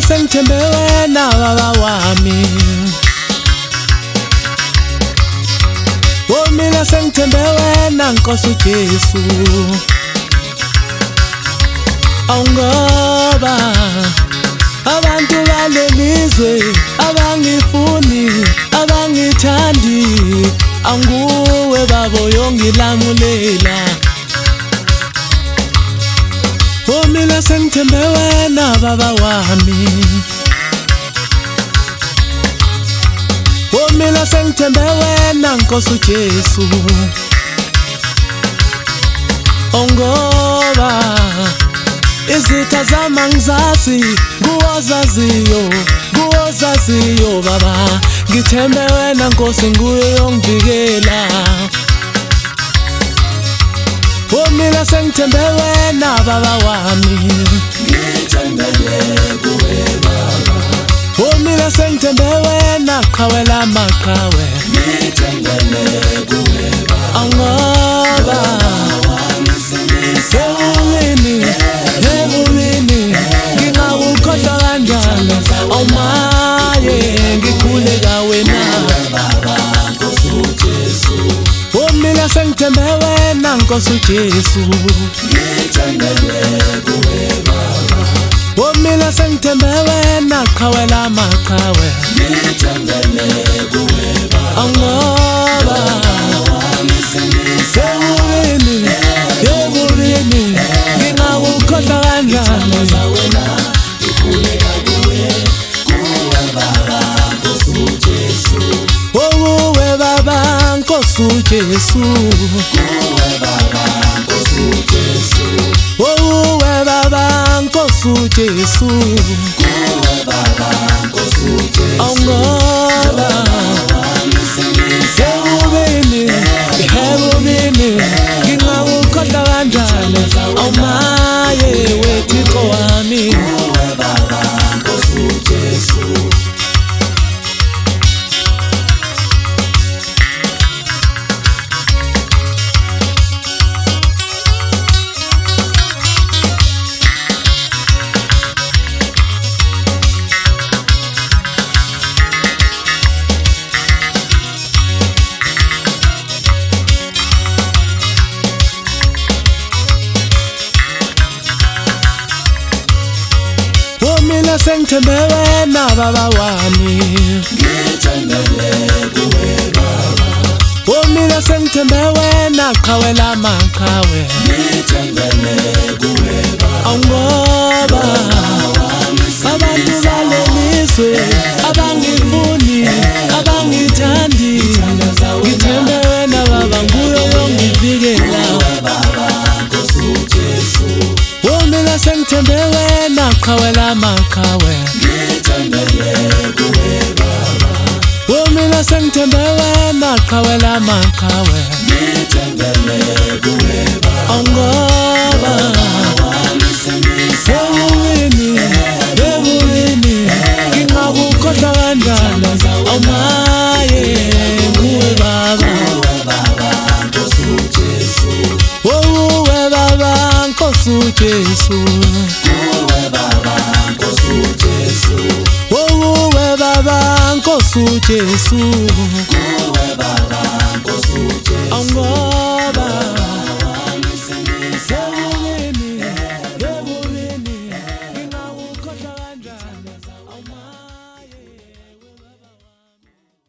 sengithembe wena baba wami, mina sengithembe wena Nkosi uJesu. Awungoba abantu balelizwe abangifuni abangithandi, anguwe baba yongilamulela. Mina sengithembe wena baba wami, mina sengithembe wena Nkosi uJesu. Ngoba izitha zami angizazi, nguwozaziyo baba. Ngithembe wena Nkosi, nguwe ongivikela. Mina sengithembe wena baba wami, ngithembele kuwe baba. Mina sengithembe wena qhawe lamaqhawe, ngithembele kuwe baba. Angoba ebumini ngingakukhohlwa kanjani, awumaye ngikhuleka wena baba Nkosi uJesu. Mina sengithembe wena Nkosi uJesu. ngithembele kuwe baba. Mina sengithembe wena qhawe lamaqhawe, ngithembele kuwe baba. Angoba ebumini ngingakukhohlwa kanjani, ngikhuleka kuwe baba Nkosi uJesu. kuwe baba Nkosi uJesu. kuwe baba Nkosi uJesu. Kuwe baba Nkosi uJesu. kuwe baba Nkosi uJesu. Angoba ebumini ngingakukhohlwa kanjani, awumaye weThixo wami. kuwe baba Nkosi uJesu. Mina sengithembe wena baba wami, ngithembele kuwe baba. mina sengithembe wena qhawe lamaqhawe, ngithembele kuwe baba. Angoba abantu balelizwe abangifuni abangithandi, ngithembe wena baba, nguwe ongivikela. baba Nkosi uJesu. Mina sengithembe wena qhawe lamaqhawe, ngithembele kuwe baba. mina sengithembe wena qhawe lamaqhawe, ngithembele kuwe baba. Angoba ebumini ngingakukhohlwa kanjani, awumaye nguwe baba. baba Nkosi uJesu. Kuwe baba Nkosi uJesu. kuwe baba Nkosi uJesu. Kuwe baba Nkosi uJesu. kuwe baba Nkosi uJesu.